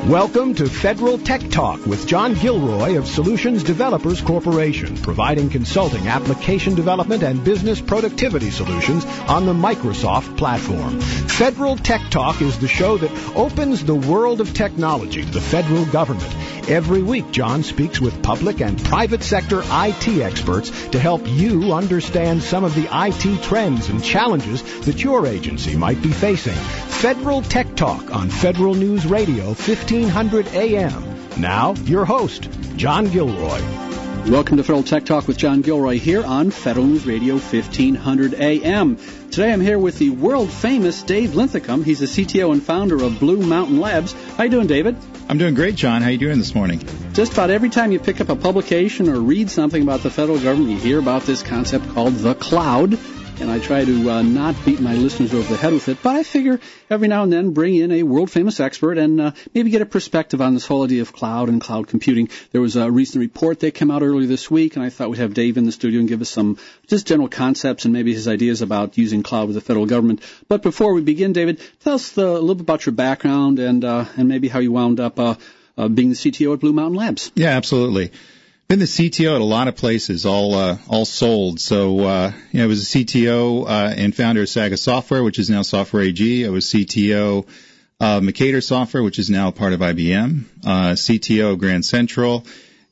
Welcome to Federal Tech Talk with John Gilroy of Solutions Developers Corporation, providing consulting, application development, and business productivity solutions on the Microsoft platform. Federal Tech Talk is the show that opens the world of technology to the federal government. Every week, John speaks with public and private sector IT experts to help you understand some of the IT trends and challenges that your agency might be facing. Federal Tech Talk on Federal News Radio, 1500 AM. Now, your host, John Gilroy. Welcome to Federal Tech Talk with John Gilroy here on Federal News Radio, 1500 AM. Today I'm here with the world-famous Dave Linthicum. He's the CTO and founder of Blue Mountain Labs. How you doing, David? I'm doing great, John. How you doing this morning? Just about every time you pick up a publication or read something about the federal government, you hear about this concept called the cloud. And I try to not beat my listeners over the head with it, but I figure every now and then bring in a world-famous expert and maybe get a perspective on this whole idea of cloud and cloud computing. There was a recent report that came out earlier this week, and I thought we'd have Dave in the studio and give us some just general concepts and maybe his ideas about using cloud with the federal government. But before we begin, David, tell us a little bit about your background and maybe how you wound up being the CTO at Blue Mountain Labs. Yeah, absolutely. Been the CTO at a lot of places, all sold. So, I was a CTO and founder of Saga Software, which is now Software AG. I was CTO of Mercator Software, which is now part of IBM. CTO of Grand Central,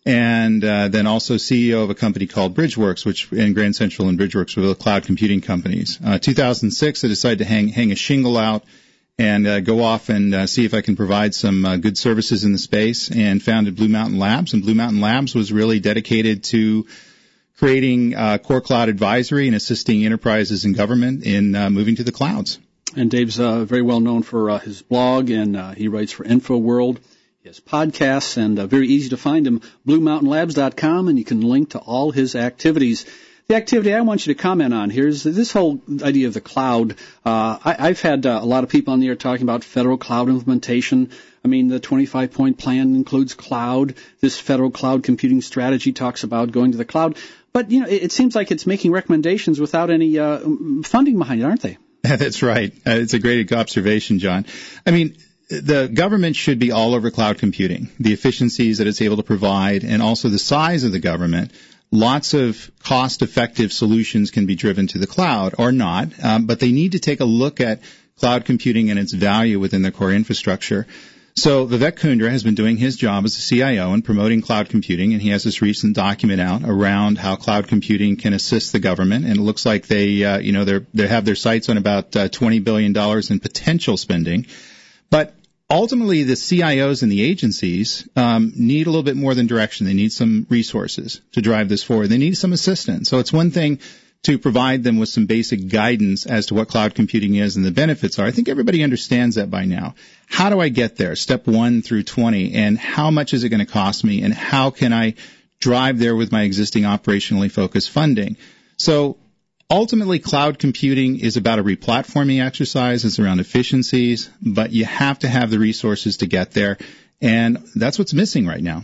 and then also CEO of a company called Bridgeworks, which in Grand Central and Bridgeworks were the cloud computing companies. 2006, I decided to hang a shingle out and go off and see if I can provide some good services in the space, and founded Blue Mountain Labs. And Blue Mountain Labs was really dedicated to creating core cloud advisory and assisting enterprises and government in moving to the clouds. And Dave's very well known for his blog, and he writes for InfoWorld. He has podcasts, and very easy to find him, BlueMountainLabs.com, and you can link to all his activities. The activity I want you to comment on here is this whole idea of the cloud. I've had a lot of people on the air talking about federal cloud implementation. I mean, the 25-point plan includes cloud. This federal cloud computing strategy talks about going to the cloud. But, it seems like it's making recommendations without any funding behind it, aren't they? That's right. It's a great observation, John. I mean, the government should be all over cloud computing, the efficiencies that it's able to provide, and also the size of the government. Lots of cost-effective solutions can be driven to the cloud or not, but they need to take a look at cloud computing and its value within their core infrastructure. So Vivek Kundra has been doing his job as a CIO in promoting cloud computing, and he has this recent document out around how cloud computing can assist the government. And it looks like they have their sights on about $20 billion in potential spending. But ultimately, the CIOs and the agencies need a little bit more than direction. They need some resources to drive this forward. They need some assistance. So it's one thing to provide them with some basic guidance as to what cloud computing is and the benefits are. I think everybody understands that by now. How do I get there? Step 1 through 20. And how much is it going to cost me? And how can I drive there with my existing operationally focused funding? So ultimately, cloud computing is about a replatforming exercise. It's around efficiencies, but you have to have the resources to get there, and that's what's missing right now.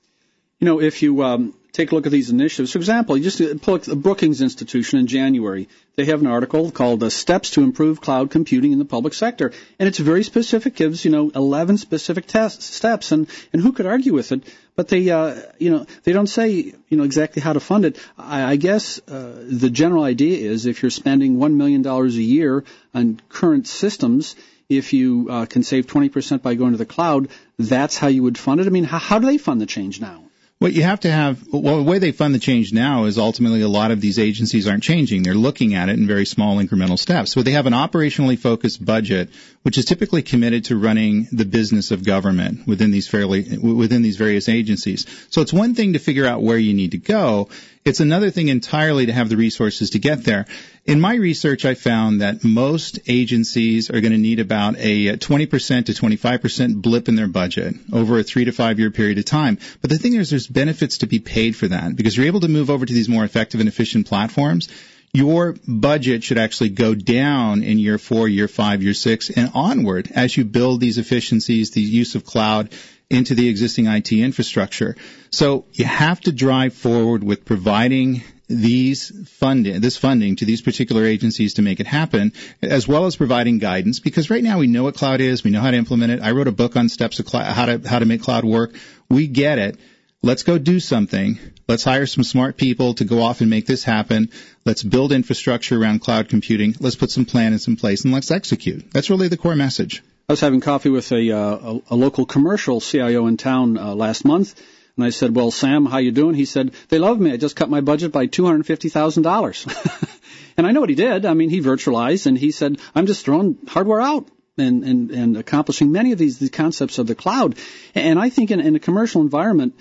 If you take a look at these initiatives, for example, you just pull up the Brookings Institution in January. They have an article called Steps to Improve Cloud Computing in the Public Sector, and it's very specific, gives, 11 specific steps, and who could argue with it? But they don't say, exactly how to fund it. I guess the general idea is if you're spending $1 million a year on current systems, if you can save 20% by going to the cloud, that's how you would fund it. I mean, how do they fund the change now? What you have to have, the way they fund the change now is ultimately a lot of these agencies aren't changing. They're looking at it in very small incremental steps. So they have an operationally focused budget, which is typically committed to running the business of government within these various agencies. So it's one thing to figure out where you need to go. It's another thing entirely to have the resources to get there. In my research, I found that most agencies are going to need about a 20% to 25% blip in their budget over a 3 to 5 year period of time. But the thing is, there's benefits to be paid for that because you're able to move over to these more effective and efficient platforms. Your budget should actually go down in year 4, year 5, year 6, and onward as you build these efficiencies, the use of cloud into the existing IT infrastructure. So you have to drive forward with providing this funding to these particular agencies to make it happen, as well as providing guidance, because right now we know what cloud is, we know how to implement it. I wrote a book on steps of how to make cloud work. We get it. Let's go do something. Let's hire some smart people to go off and make this happen. Let's build infrastructure around cloud computing. Let's put some plans in place, and let's execute. That's really the core message. I was having coffee with a local commercial CIO in town last month, and I said, well, Sam, how you doing? He said, they love me. I just cut my budget by $250,000. And I know what he did. I mean, he virtualized, and he said, I'm just throwing hardware out. And accomplishing many of these concepts of the cloud. And I think in a commercial environment,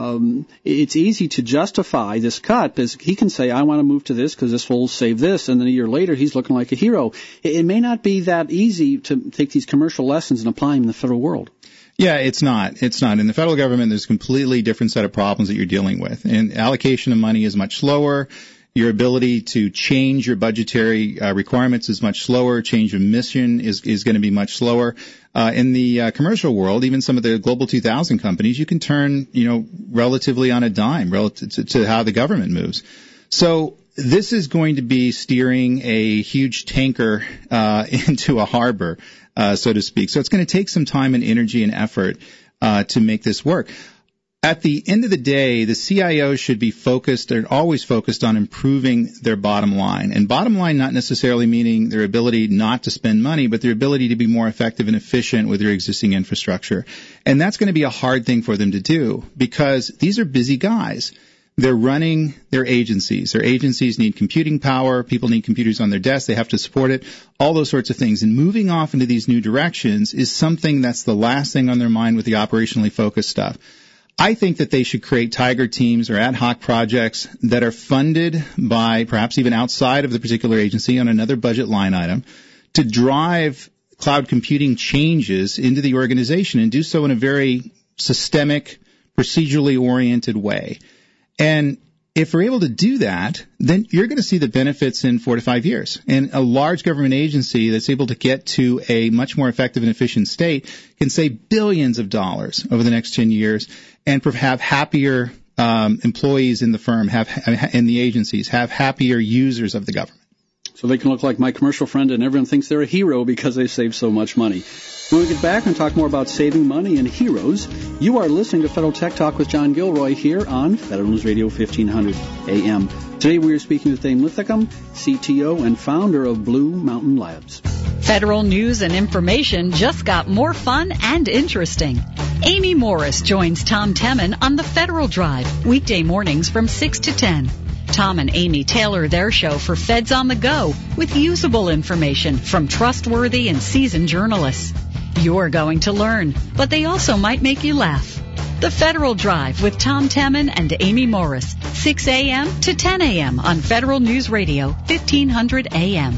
it's easy to justify this cut, because he can say, I want to move to this because this will save this, and then a year later he's looking like a hero. It may not be that easy to take these commercial lessons and apply them in the federal world. Yeah, it's not. It's not. In the federal government, there's a completely different set of problems that you're dealing with. And allocation of money is much slower. Your ability to change your budgetary requirements is much slower. Change of mission is going to be much slower. In the commercial world, even some of the Global 2000 companies, you can turn, relatively on a dime relative to how the government moves. So this is going to be steering a huge tanker into a harbor, so to speak. So it's going to take some time and energy and effort to make this work. At the end of the day, the CIO should be focused, they're always focused on improving their bottom line. And bottom line not necessarily meaning their ability not to spend money, but their ability to be more effective and efficient with their existing infrastructure. And that's going to be a hard thing for them to do, because these are busy guys. They're running their agencies. Their agencies need computing power. People need computers on their desks. They have to support it, all those sorts of things. And moving off into these new directions is something that's the last thing on their mind with the operationally focused stuff. I think that they should create tiger teams or ad hoc projects that are funded by perhaps even outside of the particular agency on another budget line item to drive cloud computing changes into the organization, and do so in a very systemic, procedurally oriented way. And if we're able to do that, then you're going to see the benefits in 4 to 5 years. And a large government agency that's able to get to a much more effective and efficient state can save billions of dollars over the next 10 years and have happier employees in the firm, in the agencies, have happier users of the government. So they can look like my commercial friend, and everyone thinks they're a hero because they save so much money. When we get back and talk more about saving money and heroes, you are listening to Federal Tech Talk with John Gilroy here on Federal News Radio 1500 AM. Today we are speaking with Dave Linthicum, CTO and founder of Blue Mountain Labs. Federal news and information just got more fun and interesting. Amy Morris joins Tom Temin on the Federal Drive, weekday mornings from 6 to 10. Tom and Amy tailor their show for Feds on the Go with usable information from trustworthy and seasoned journalists. You're going to learn, but they also might make you laugh. The Federal Drive with Tom Temin and Amy Morris, 6 a.m. to 10 a.m. on Federal News Radio, 1500 a.m.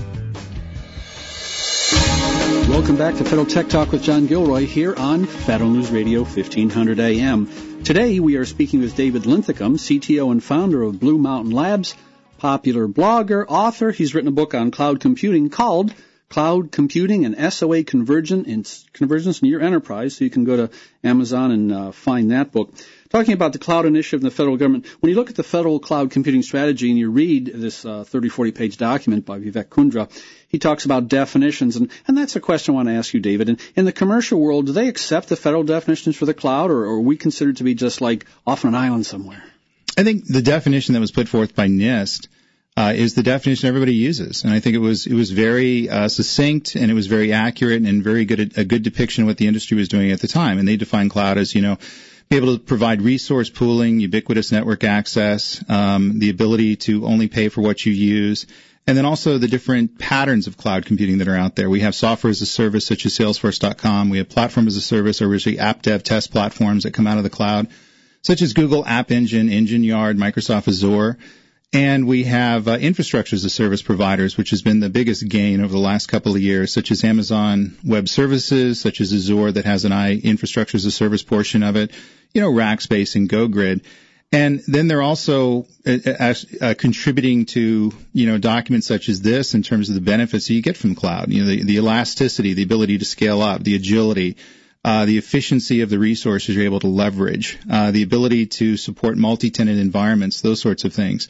Welcome back to Federal Tech Talk with John Gilroy here on Federal News Radio 1500 AM. Today we are speaking with David Linthicum, CTO and founder of Blue Mountain Labs, popular blogger, author. He's written a book on cloud computing called Cloud Computing and SOA Convergence in Your Enterprise. So you can go to Amazon and find that book. Talking about the cloud initiative in the federal government, when you look at the federal cloud computing strategy and you read this 30, 40-page document by Vivek Kundra, he talks about definitions, and that's a question I want to ask you, David. In the commercial world, do they accept the federal definitions for the cloud, or are we considered to be just like off on an island somewhere? I think the definition that was put forth by NIST is the definition everybody uses, and I think it was very succinct, and it was very accurate and very good, a good depiction of what the industry was doing at the time. And they define cloud as, be able to provide resource pooling, ubiquitous network access, the ability to only pay for what you use, and then also the different patterns of cloud computing that are out there. We have software as a service such as Salesforce.com. We have platform as a service, or originally app dev test platforms that come out of the cloud, such as Google App Engine, EngineYard, Microsoft Azure. And we have infrastructure as a service providers, which has been the biggest gain over the last couple of years, such as Amazon Web Services, such as Azure that has an infrastructure as a service portion of it, Rackspace and GoGrid. And then they're also contributing to, documents such as this in terms of the benefits that you get from cloud, the elasticity, the ability to scale up, the agility, the efficiency of the resources you're able to leverage, the ability to support multi-tenant environments, those sorts of things.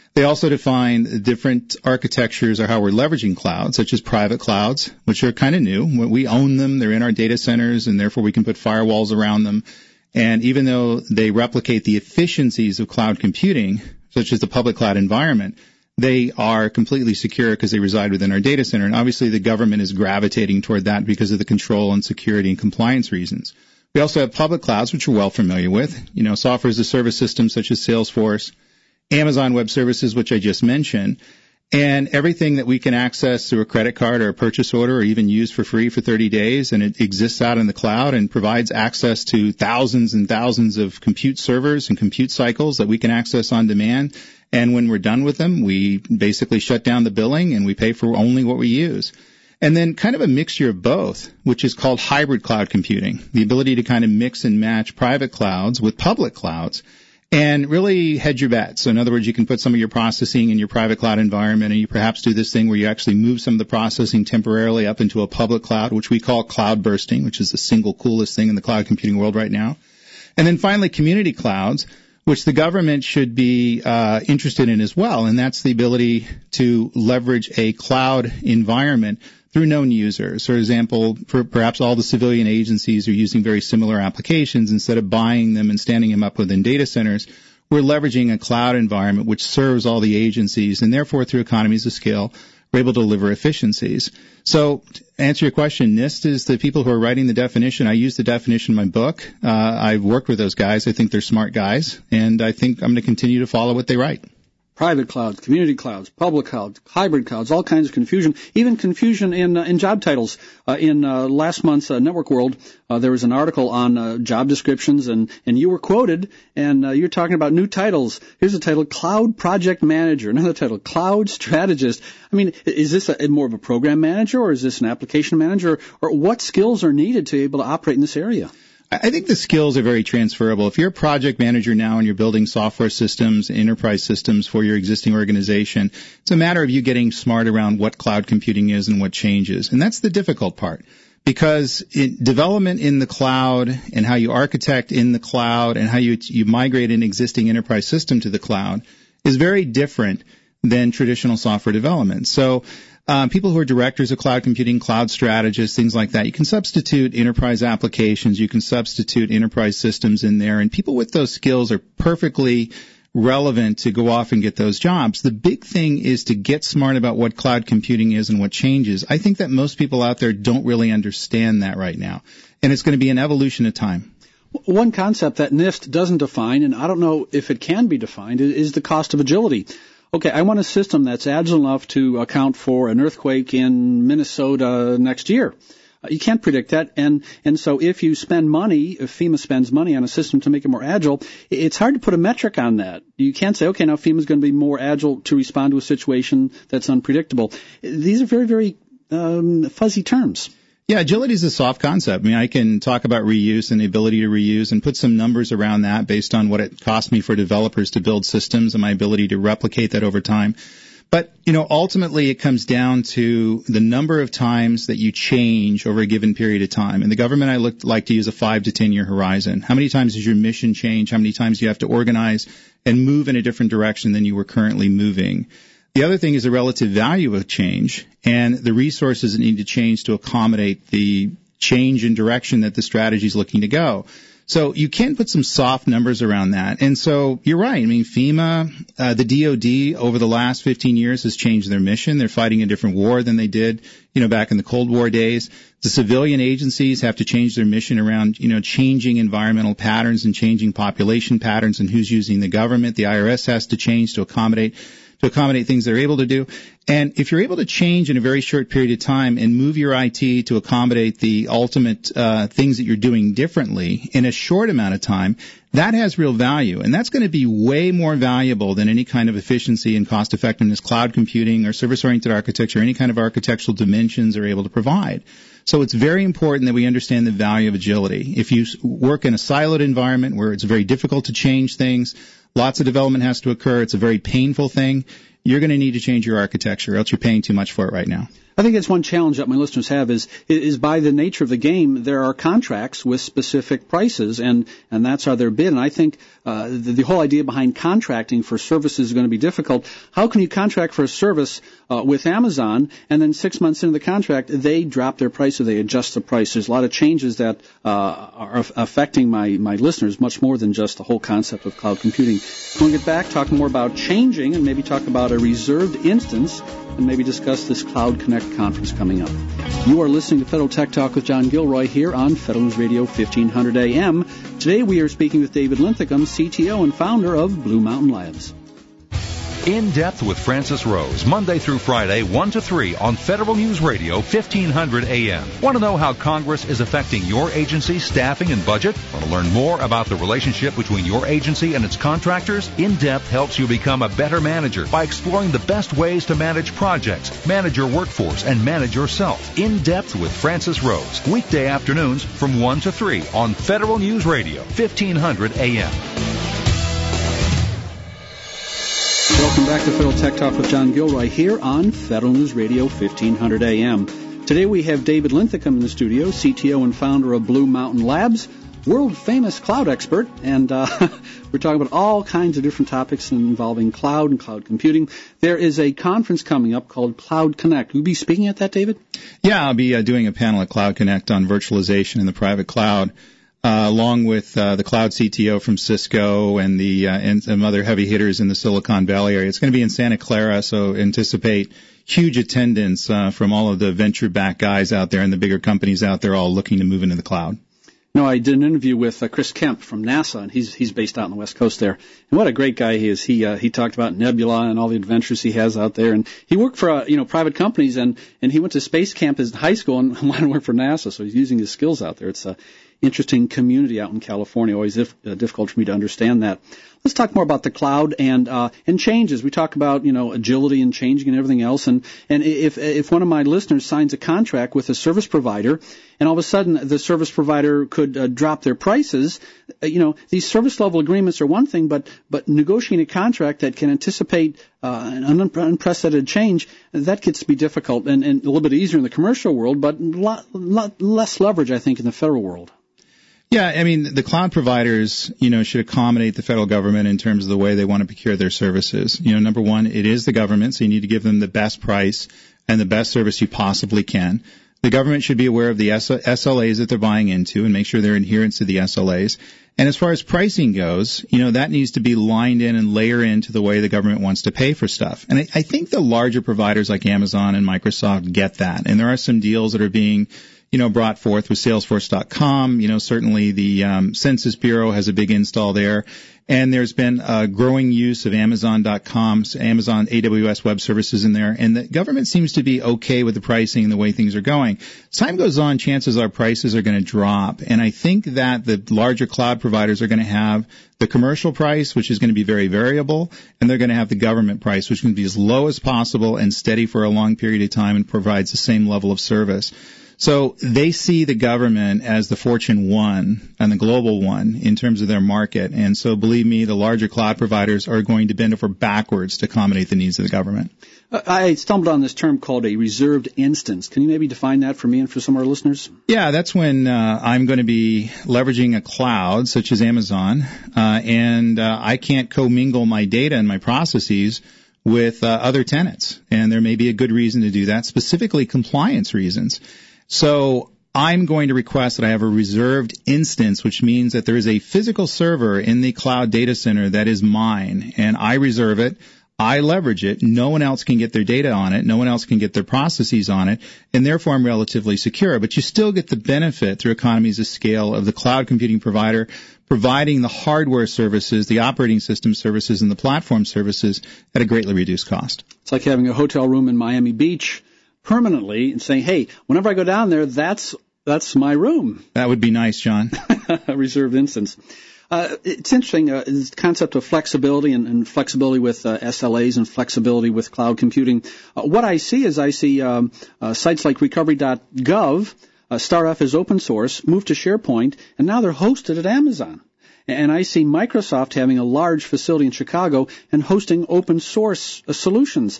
They also define different architectures or how we're leveraging clouds, such as private clouds, which are kind of new. We own them. They're in our data centers, and therefore we can put firewalls around them. And even though they replicate the efficiencies of cloud computing, such as the public cloud environment, they are completely secure because they reside within our data center. And obviously the government is gravitating toward that because of the control and security and compliance reasons. We also have public clouds, which we're well familiar with. Software as a service systems such as Salesforce, Amazon Web Services, which I just mentioned, and everything that we can access through a credit card or a purchase order or even use for free for 30 days, and it exists out in the cloud and provides access to thousands and thousands of compute servers and compute cycles that we can access on demand. And when we're done with them, we basically shut down the billing and we pay for only what we use. And then kind of a mixture of both, which is called hybrid cloud computing, the ability to kind of mix and match private clouds with public clouds and really hedge your bets. So in other words, you can put some of your processing in your private cloud environment, and you perhaps do this thing where you actually move some of the processing temporarily up into a public cloud, which we call cloud bursting, which is the single coolest thing in the cloud computing world right now. And then finally, community clouds, which the government should be interested in as well, and that's the ability to leverage a cloud environment through known users. For example, perhaps all the civilian agencies are using very similar applications. Instead of buying them and standing them up within data centers, we're leveraging a cloud environment which serves all the agencies, and therefore through economies of scale, we're able to deliver efficiencies. So to answer your question, NIST is the people who are writing the definition. I use the definition in my book. I've worked with those guys. I think they're smart guys, and I think I'm going to continue to follow what they write. Private clouds, community clouds, public clouds, hybrid clouds, all kinds of confusion, even confusion in job titles. In last month's Network World, there was an article on job descriptions, and you were quoted, and you're talking about new titles. Here's a title, Cloud Project Manager. Another title, Cloud Strategist. I mean, is this more of a program manager, or is this an application manager, or what skills are needed to be able to operate in this area? I think the skills are very transferable. If you're a project manager now and you're building software systems, enterprise systems for your existing organization, it's a matter of you getting smart around what cloud computing is and what changes. And that's the difficult part, because development in the cloud and how you architect in the cloud and how you migrate an existing enterprise system to the cloud is very different than traditional software development. So people who are directors of cloud computing, cloud strategists, things like that, you can substitute enterprise applications, you can substitute enterprise systems in there, and people with those skills are perfectly relevant to go off and get those jobs. The big thing is to get smart about what cloud computing is and what changes. I think that most people out there don't really understand that right now, and it's going to be an evolution of time. One concept that NIST doesn't define, and I don't know if it can be defined, is the cost of agility. Okay, I want a system that's agile enough to account for an earthquake in Minnesota next year. You can't predict that, and so if you spend money, if FEMA spends money on a system to make it more agile, it's hard to put a metric on that. You can't say, okay, now FEMA's going to be more agile to respond to a situation that's unpredictable. These are very, very fuzzy terms. Yeah, agility is a soft concept. I mean, I can talk about reuse and the ability to reuse and put some numbers around that based on what it cost me for developers to build systems and my ability to replicate that over time. But, ultimately it comes down to the number of times that you change over a given period of time. In the government, I like to use a 5 to 10 year horizon. How many times does your mission change? How many times do you have to organize and move in a different direction than you were currently moving? The other thing is the relative value of change and the resources that need to change to accommodate the change in direction that the strategy is looking to go. So you can put some soft numbers around that. And so you're right. I mean, FEMA, the DOD over the last 15 years has changed their mission. They're fighting a different war than they did, back in the Cold War days. The civilian agencies have to change their mission around, changing environmental patterns and changing population patterns and who's using the government. The IRS has to change to accommodate things they're able to do. And if you're able to change in a very short period of time and move your IT to accommodate the ultimate things that you're doing differently in a short amount of time, that has real value. And that's going to be way more valuable than any kind of efficiency and cost effectiveness cloud computing or service-oriented architecture, any kind of architectural dimensions are able to provide. So it's very important that we understand the value of agility. If you work in a siloed environment where it's very difficult to change things, lots of development has to occur. It's a very painful thing. you're going to need to change your architecture, or else you're paying too much for it right now. I think it's one challenge that my listeners have is by the nature of the game, there are contracts with specific prices, and that's how they're bid. And I think the whole idea behind contracting for services is going to be difficult. How can you contract for a service with Amazon, and then 6 months into the contract, they drop their price or they adjust the price? There's a lot of changes that are affecting my listeners, much more than just the whole concept of cloud computing. We'll get back, talk more about changing, and maybe talk about a reserved instance, and maybe discuss this Cloud Connect conference coming up. You are listening to Federal Tech Talk with John Gilroy here on Federal News Radio 1500 AM. Today we are speaking with David Linthicum, CTO and founder of Blue Mountain Labs. In Depth with Francis Rose, Monday through Friday, 1 to 3 on Federal News Radio, 1500 AM. Want to know how Congress is affecting your agency's staffing and budget? Want to learn more about the relationship between your agency and its contractors? In Depth helps you become a better manager by exploring the best ways to manage projects, manage your workforce, and manage yourself. In Depth with Francis Rose, weekday afternoons from 1 to 3 on Federal News Radio, 1500 AM. Welcome back to Federal Tech Talk with John Gilroy here on Federal News Radio 1500 AM. Today we have David Linthicum in the studio, CTO and founder of Blue Mountain Labs, world-famous cloud expert, and we're talking about all kinds of different topics involving cloud and cloud computing. There is a conference coming up called Cloud Connect. Will you be speaking at that, David? Yeah, I'll be doing a panel at Cloud Connect on virtualization in the private cloud. Along with the cloud CTO from Cisco and some other heavy hitters in the Silicon Valley area. It's going to be in Santa Clara, so anticipate huge attendance from all of the venture-backed guys out there and the bigger companies out there all looking to move into the cloud. No, I did an interview with Chris Kemp from NASA, and he's based out on the West Coast there. And what a great guy he is. He talked about Nebula and all the adventures he has out there, and he worked for private companies, and he went to space camp in high school and wanted to work for NASA, so he's using his skills out there. It's a interesting community out in California. Always difficult for me to understand that. Let's talk more about the cloud and changes. We talk about agility and changing and everything else. And if one of my listeners signs a contract with a service provider, and all of a sudden the service provider could drop their prices, these service level agreements are one thing, but negotiating a contract that can anticipate an unprecedented change, that gets to be difficult and a little bit easier in the commercial world, but a lot less leverage, I think, in the federal world. Yeah, I mean, the cloud providers, should accommodate the federal government in terms of the way they want to procure their services. Number one, it is the government, so you need to give them the best price and the best service you possibly can. The government should be aware of the SLAs that they're buying into and make sure they're adherent to the SLAs. And as far as pricing goes, that needs to be lined in and layer into the way the government wants to pay for stuff. And I think the larger providers like Amazon and Microsoft get that. And there are some deals that are being brought forth with Salesforce.com. Certainly the Census Bureau has a big install there. And there's been a growing use of Amazon.com's Amazon AWS Web Services in there. And the government seems to be okay with the pricing and the way things are going. As time goes on, chances are prices are going to drop. And I think that the larger cloud providers are going to have the commercial price, which is going to be very variable, and they're going to have the government price, which can be as low as possible and steady for a long period of time and provides the same level of service. So they see the government as the Fortune 1 and the global one in terms of their market. And so believe me, the larger cloud providers are going to bend over backwards to accommodate the needs of the government. I stumbled on this term called a reserved instance. Can you maybe define that for me and for some of our listeners? Yeah, that's when I'm going to be leveraging a cloud such as Amazon, and I can't commingle my data and my processes with other tenants. And there may be a good reason to do that, specifically compliance reasons. So I'm going to request that I have a reserved instance, which means that there is a physical server in the cloud data center that is mine, and I reserve it. I leverage it. No one else can get their data on it. No one else can get their processes on it, and therefore I'm relatively secure. But you still get the benefit through economies of scale of the cloud computing provider providing the hardware services, the operating system services, and the platform services at a greatly reduced cost. It's like having a hotel room in Miami Beach permanently and saying, hey, whenever I go down there, that's my room. That would be nice, John. A reserved instance. It's interesting, this concept of flexibility and flexibility with SLAs and flexibility with cloud computing. What I see is sites like recovery.gov start off as open source, move to SharePoint, and now they're hosted at Amazon. And I see Microsoft having a large facility in Chicago and hosting open source solutions.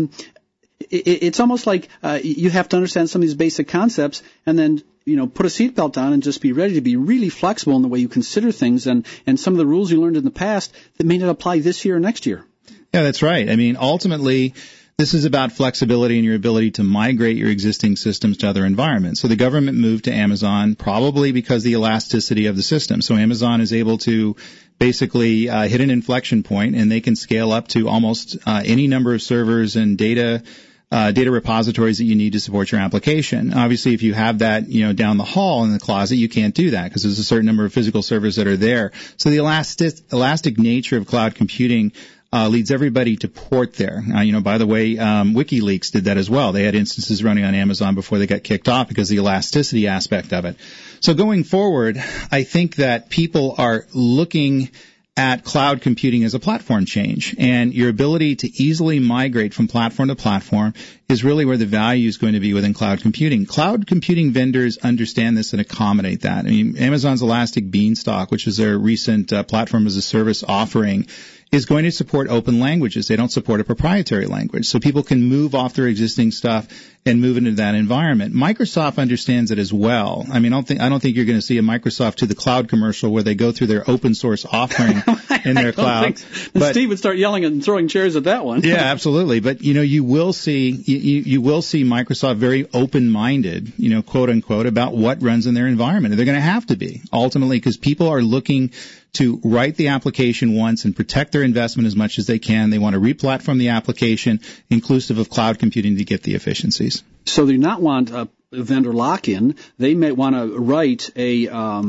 It's almost like you have to understand some of these basic concepts and then, put a seatbelt on and just be ready to be really flexible in the way you consider things and some of the rules you learned in the past that may not apply this year or next year. Yeah, that's right. I mean, ultimately, this is about flexibility and your ability to migrate your existing systems to other environments. So the government moved to Amazon probably because of the elasticity of the system. So Amazon is able to basically hit an inflection point, and they can scale up to almost any number of servers and data repositories that you need to support your application. Obviously, if you have that, down the hall in the closet, you can't do that because there's a certain number of physical servers that are there. So the elastic nature of cloud computing leads everybody to port there. By the way, WikiLeaks did that as well. They had instances running on Amazon before they got kicked off because of the elasticity aspect of it. So going forward, I think that people are looking at cloud computing as a platform change, and your ability to easily migrate from platform to platform is really where the value is going to be within cloud computing. Cloud computing vendors understand this and accommodate that. I mean, Amazon's Elastic Beanstalk, which is their recent platform as a service offering, is going to support open languages. They don't support a proprietary language. So people can move off their existing stuff and move into that environment. Microsoft understands it as well. I mean, I don't think you're going to see a Microsoft to the cloud commercial where they go through their open source offering in their cloud. But Steve would start yelling and throwing chairs at that one. Yeah, absolutely. But, you will see Microsoft very open-minded, quote unquote, about what runs in their environment. And they're going to have to be ultimately because people are looking to write the application once and protect their investment as much as they can. They want to re-platform the application inclusive of cloud computing to get the efficiencies. So they do not want a vendor lock-in. They may want to write a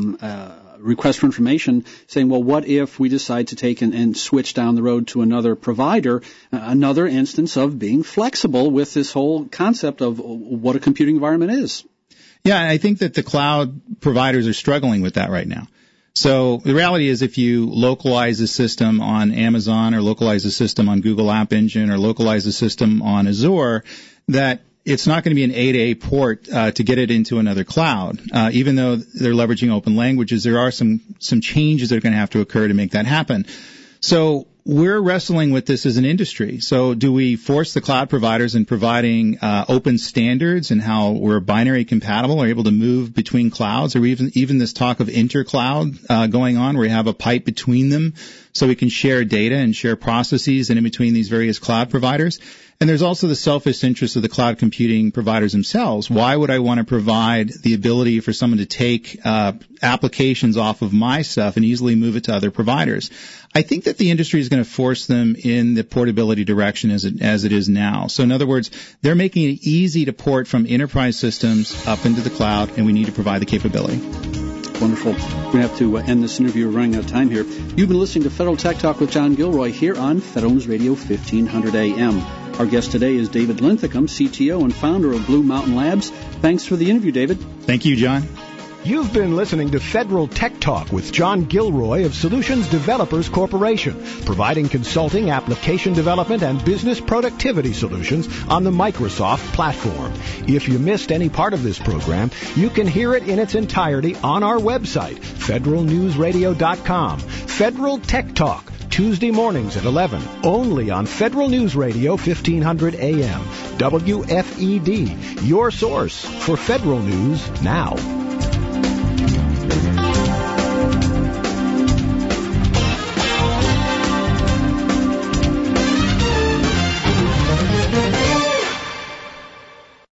request for information saying, well, what if we decide to take and switch down the road to another provider, another instance of being flexible with this whole concept of what a computing environment is. Yeah, I think that the cloud providers are struggling with that right now. So the reality is if you localize a system on Amazon or localize a system on Google App Engine or localize a system on Azure, that it's not going to be an A-to-A port to get it into another cloud. Even though they're leveraging open languages, there are some changes that are going to have to occur to make that happen. So we're wrestling with this as an industry. So do we force the cloud providers in providing open standards and how we're binary compatible or able to move between clouds, or even this talk of intercloud going on where you have a pipe between them so we can share data and share processes and in between these various cloud providers? And there's also the selfish interest of the cloud computing providers themselves. Why would I want to provide the ability for someone to take applications off of my stuff and easily move it to other providers? I think that the industry is going to force them in the portability direction as it is now. So in other words, they're making it easy to port from enterprise systems up into the cloud, and we need to provide the capability. Wonderful. We're going to have to end this interview. We're running out of time here. You've been listening to Federal Tech Talk with John Gilroy here on Federal News Radio 1500 AM. Our guest today is David Linthicum, CTO and founder of Blue Mountain Labs. Thanks for the interview, David. Thank you, John. You've been listening to Federal Tech Talk with John Gilroy of Solutions Developers Corporation, providing consulting, application development, and business productivity solutions on the Microsoft platform. If you missed any part of this program, you can hear it in its entirety on our website, federalnewsradio.com. Federal Tech Talk, Tuesday mornings at 11, only on Federal News Radio 1500 AM. WFED, your source for federal news now.